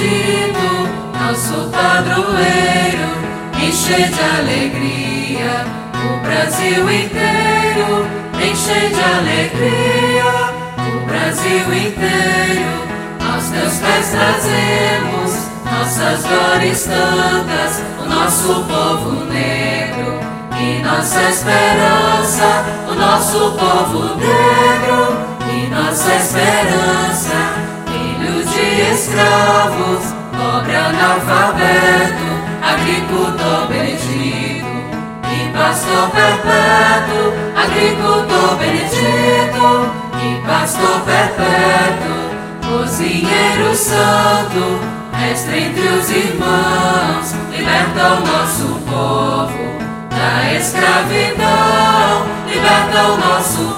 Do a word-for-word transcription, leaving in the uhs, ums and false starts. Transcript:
benedito, nosso padroeiro, enche de alegria o Brasil inteiro, enche de alegria o Brasil inteiro. Aos teus pés trazemos nossas dores tantas, o nosso povo negro e nossa esperança, o nosso povo negro e nossa esperança. Filho de escravos, pobre analfabeto, agricultor benedito e pastor perpétuo, agricultor benedito e pastor perpétuo. Cozinheiro santo, mestre entre os irmãos, liberta o nosso povo da escravidão, liberta o nosso